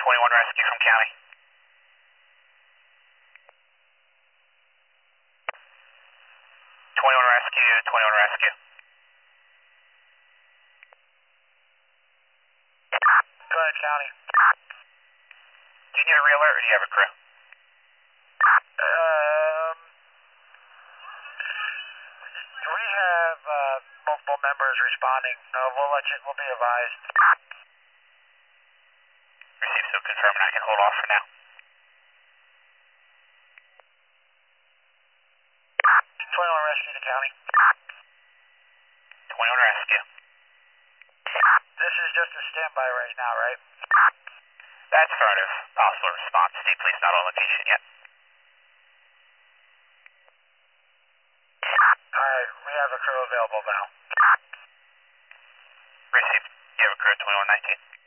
21 rescue from county. 21 rescue, 21 rescue. Go ahead, county. Do you need a re-alert or do you have a crew? We have multiple members responding. We'll be advised. Received, so confirm and I can hold off for now. 21 rescue to county. 21 rescue. This is just a standby right now, right? That's affirmative. Possible response. State police not on location yet. Alright, we have a crew available now. Received. You have a crew at 2119.